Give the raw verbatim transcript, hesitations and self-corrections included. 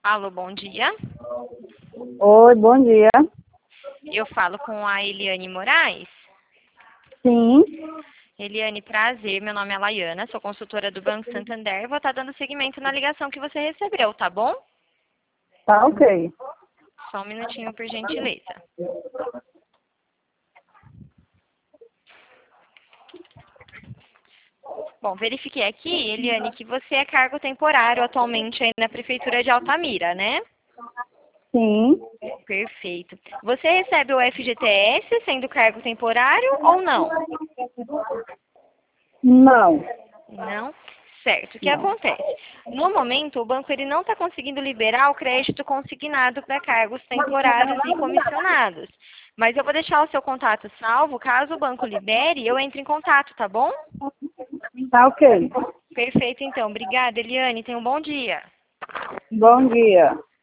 Alô, bom dia. Oi, bom dia. Eu falo com a Eliane Moraes. Sim, Eliane, prazer. Meu nome é Laiana, sou consultora do Banco Santander. Vou estar dando seguimento na ligação que você recebeu, tá bom? tá ok. Só um minutinho, por gentileza. Bom, verifiquei aqui, Eliane, que você é cargo temporário atualmente aí na Prefeitura de Altamira, né? Sim, Perfeito. Você recebe o F G T S sendo cargo temporário ou não? não, Não? Certo. O que não. acontece? No momento, o banco ele não está conseguindo liberar o crédito consignado para cargos temporários e comissionados. Mas eu vou deixar o seu contato salvo. Caso o banco libere, eu entre em contato, tá bom? Tá ok. Perfeito, então. Obrigada, Eliane. Tenha um bom dia. Bom dia.